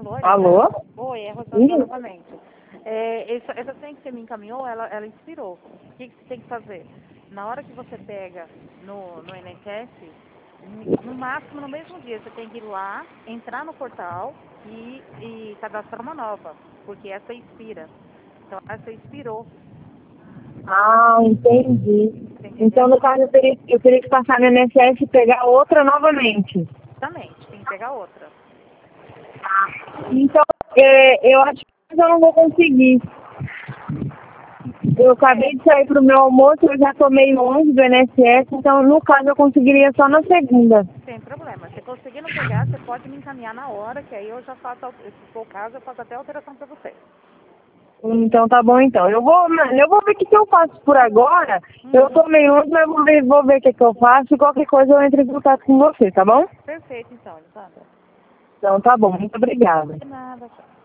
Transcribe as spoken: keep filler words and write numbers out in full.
Alô? Alô? Oi, é a Rosângela novamente. É, essa, essa senha que você me encaminhou, ela, ela expirou. O que, que você tem que fazer? Na hora que você pega no, no I N S S, no máximo no mesmo dia, você tem que ir lá, entrar no portal e, e cadastrar uma nova, porque essa expira. Então, essa expirou, Ah, entendi. entendeu? Então, no caso, eu teria, eu teria que passar no I N S S e pegar outra novamente. Exatamente, tem que pegar outra. Então, é, eu acho que eu não vou conseguir. Eu acabei de sair para o meu almoço, eu já tomei longe do I N S S, então, no caso, eu conseguiria só na segunda. Sem problema. Se conseguindo pegar, você pode me encaminhar na hora, que aí eu já faço, se for o caso, eu faço até alteração para você. Então, tá bom, então. Eu vou, mano, eu vou ver o que, que eu faço por agora. Uhum. Eu tomei longe, mas vou ver, vou ver o que, que eu faço e qualquer coisa eu entro em contato com você, tá bom? Perfeito, então, Alessandra. Então, tá bom. Muito obrigada. De nada, tchau.